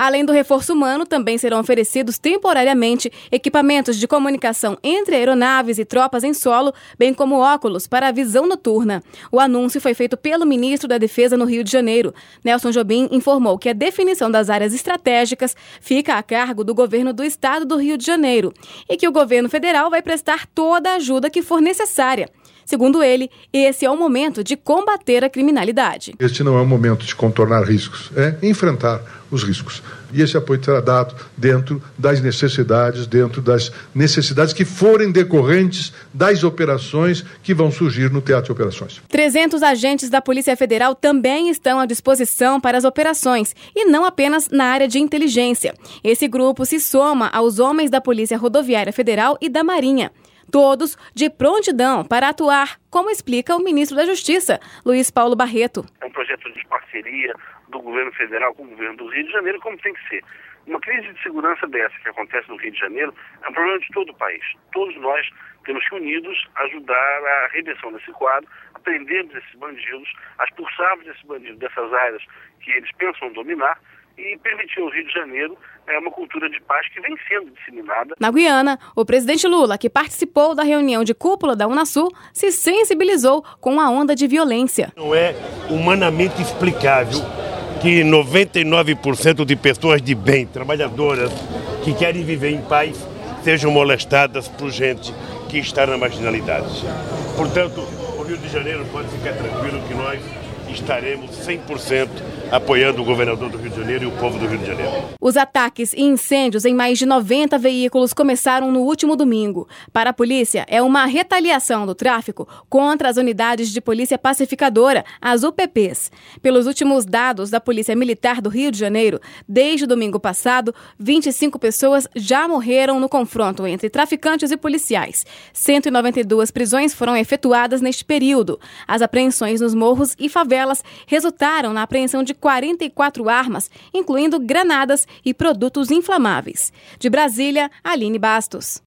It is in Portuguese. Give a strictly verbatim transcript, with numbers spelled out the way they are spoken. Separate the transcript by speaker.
Speaker 1: Além do reforço humano, também serão oferecidos temporariamente equipamentos de comunicação entre aeronaves e tropas em solo, bem como óculos para a visão noturna. O anúncio foi feito pelo ministro da Defesa no Rio de Janeiro. Nelson Jobim informou que a definição das áreas estratégicas fica a cargo do governo do estado do Rio de Janeiro e que o governo federal vai prestar toda a ajuda que for necessária. Segundo ele, esse é o momento de combater a criminalidade.
Speaker 2: Este não é o momento de contornar riscos, é enfrentar os riscos. E esse apoio será dado dentro das necessidades, dentro das necessidades que forem decorrentes das operações que vão surgir no teatro de operações.
Speaker 1: trezentos agentes da Polícia Federal também estão à disposição para as operações, e não apenas na área de inteligência. Esse grupo se soma aos homens da Polícia Rodoviária Federal e da Marinha. Todos de prontidão para atuar, como explica o ministro da Justiça, Luiz Paulo Barreto.
Speaker 3: É um projeto de parceria do governo federal com o governo do Rio de Janeiro, como tem que ser. Uma crise de segurança dessa que acontece no Rio de Janeiro é um problema de todo o país. Todos nós temos que, unidos, ajudar a redenção desse quadro, a prendermos esses bandidos, a expulsarmos esses bandidos dessas áreas que eles pensam dominar, e permitiu ao Rio de Janeiro é, uma cultura de paz que vem sendo disseminada.
Speaker 1: Na Guiana, o presidente Lula, que participou da reunião de cúpula da Unasul, se sensibilizou com a onda de violência.
Speaker 4: Não é humanamente explicável que noventa e nove por cento de pessoas de bem, trabalhadoras, que querem viver em paz, sejam molestadas por gente que está na marginalidade. Portanto, o Rio de Janeiro pode ficar tranquilo que nós estaremos cem por cento apoiando o governador do Rio de Janeiro e o povo do Rio de Janeiro.
Speaker 1: Os ataques e incêndios em mais de noventa veículos começaram no último domingo. Para a polícia, é uma retaliação do tráfico contra as unidades de polícia pacificadora, as U P Ps. Pelos últimos dados da Polícia Militar do Rio de Janeiro, desde o domingo passado, vinte e cinco pessoas já morreram no confronto entre traficantes e policiais. cento e noventa e duas prisões foram efetuadas neste período. As apreensões nos morros e favelas resultaram na apreensão de quarenta e quatro armas, incluindo granadas e produtos inflamáveis. De Brasília, Aline Bastos.